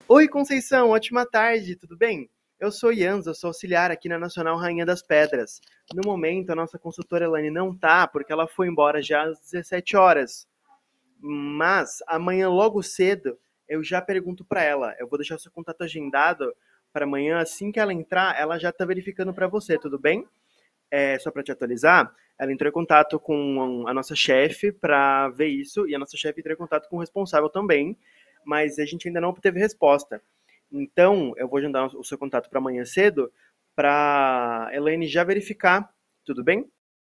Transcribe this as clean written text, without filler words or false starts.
Oi, Conceição, ótima tarde, tudo bem? Eu sou Ians, eu sou auxiliar aqui na Nacional Rainha das Pedras. No momento, a nossa consultora Elaine não tá, porque ela foi embora já às 17 horas. Mas amanhã logo cedo eu já pergunto para ela. Eu vou deixar seu contato agendado para amanhã. Assim que ela entrar, ela já tá verificando para você, tudo bem? Só para te atualizar, ela entrou em contato com a nossa chefe para ver isso e a nossa chefe entrou em contato com o responsável também, mas a gente ainda não obteve resposta. Então, eu vou agendar o seu contato para amanhã cedo para Elaine já verificar, tudo bem?